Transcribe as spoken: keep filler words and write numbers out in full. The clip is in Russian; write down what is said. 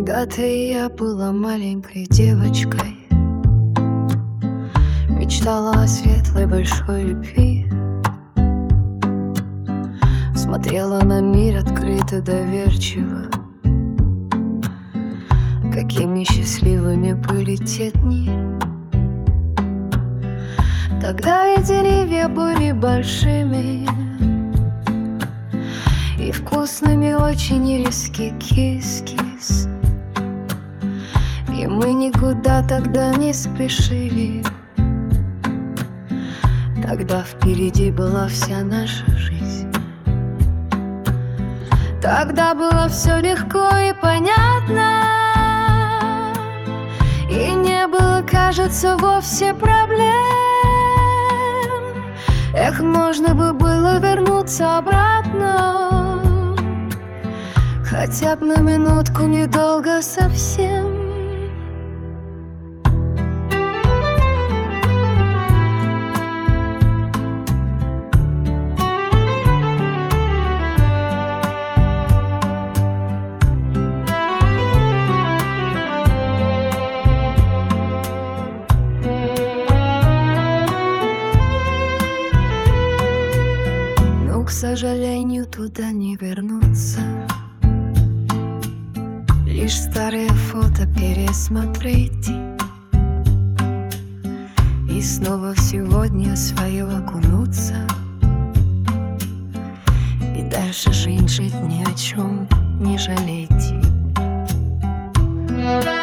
Когда-то я была маленькой девочкой, мечтала о светлой большой любви, смотрела на мир открыто, доверчиво. Какими счастливыми были те дни. Тогда и деревья были большими и вкусными очень, и риски кис-кис. И мы никуда тогда не спешили. Тогда впереди была вся наша жизнь. Тогда было все легко и понятно, и не было, кажется, вовсе проблем. Эх, можно бы было вернуться обратно, хотя бы на минутку, недолго совсем. К сожалению, туда не вернуться, лишь старые фото пересмотреть и снова в сегодня свое окунуться, и дальше жить, жить, ни о чем не жалеть.